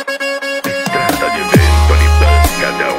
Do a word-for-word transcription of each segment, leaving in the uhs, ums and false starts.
Estrada de vento de pancadão.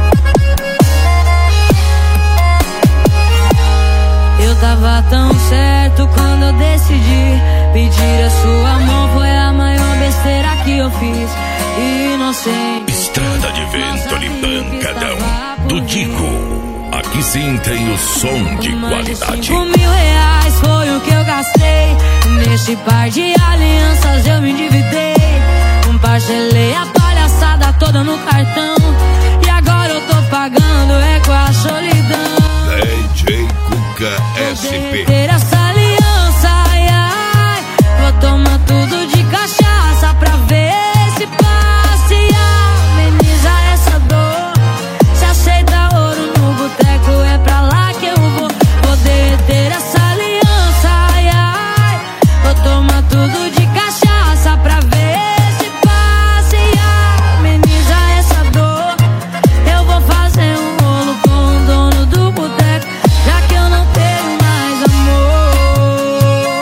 Eu tava tão certo quando eu decidi pedir a sua mão. Foi a maior besteira que eu fiz, inocente. Estrada de vento de pancadão do Dico. Aqui sim tem o som de qualidade. Cinco mil reais foi o que eu gastei. Nesse par de alianças eu me endividei. Parcelei a palhaçada toda no cartão. E agora eu tô pagando é com a solidão. D J Cuca S P. Ter essa aliança, ai, ai. Vou tomar tudo de cachaça pra ver se passa e ameniza essa dor. Se aceita ouro no boteco, é pra lá que eu vou. Vou derreter essa aliança, ai, ai. Vou tomar tudo de cachaça pra ver se passa e ameniza essa dor. Eu vou fazer um rolo com o dono do boteco, já que eu não tenho mais amor.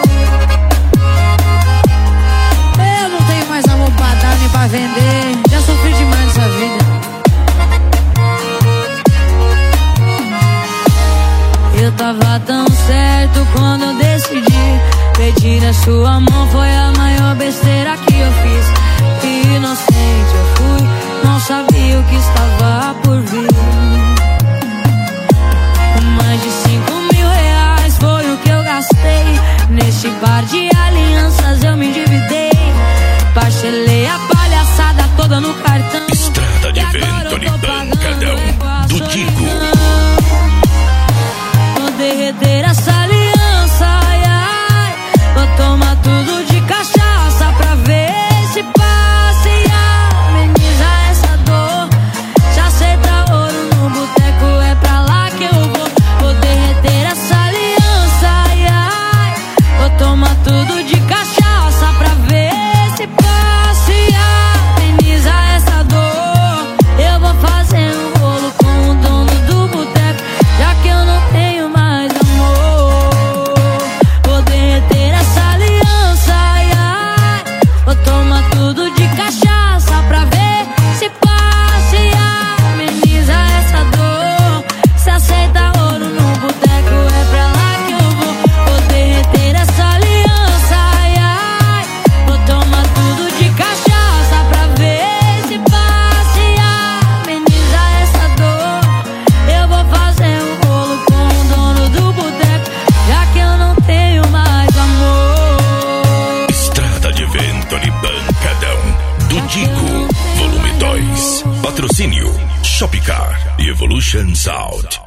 Eu não tenho mais amor pra dar nem pra vender. Já sofri demais nessa vida. Eu tava tão certo quando eu decidi pedir a sua mão. Foi a maior besteira que eu fiz, inocente eu fui, não sabia o que estava por vir. Mais de cinco mil reais foi o que eu gastei. Nesse par de alianças eu me endividei. Parcelei a palhaçada toda no cartão. Estrada de vento de pancadão do Dico. Vou derreter essa aliança, ai, ai. Vou tomar tudo de cachaça pra ver se passa e ameniza essa dor. Se aceita ouro no boteco, é pra lá que eu vou. Vou derreter essa aliança, ai, ai. Vou tomar tudo de cachaça pra ver se passa e ameniza essa dor. Eu vou fazer um rolo com o dono do boteco, já que eu não tenho mais amor. Vou derreter essa aliança, ai, ai. Vou tomar tudo de cachaça pra ver se passa e ameniza essa dor. Se aceita ouro no boteco, é pra lá que eu vou. Vou derreter essa aliança, ai, ai. Vou tomar tudo de cachaça pra ver se passa e ameniza essa dor. Eu vou fazer um rolo com o dono do boteco, já que eu não tenho mais amor. Estrada de vento de pancadão do Dico, volume dois. Patrocínio Shopcar e Evolution Sound.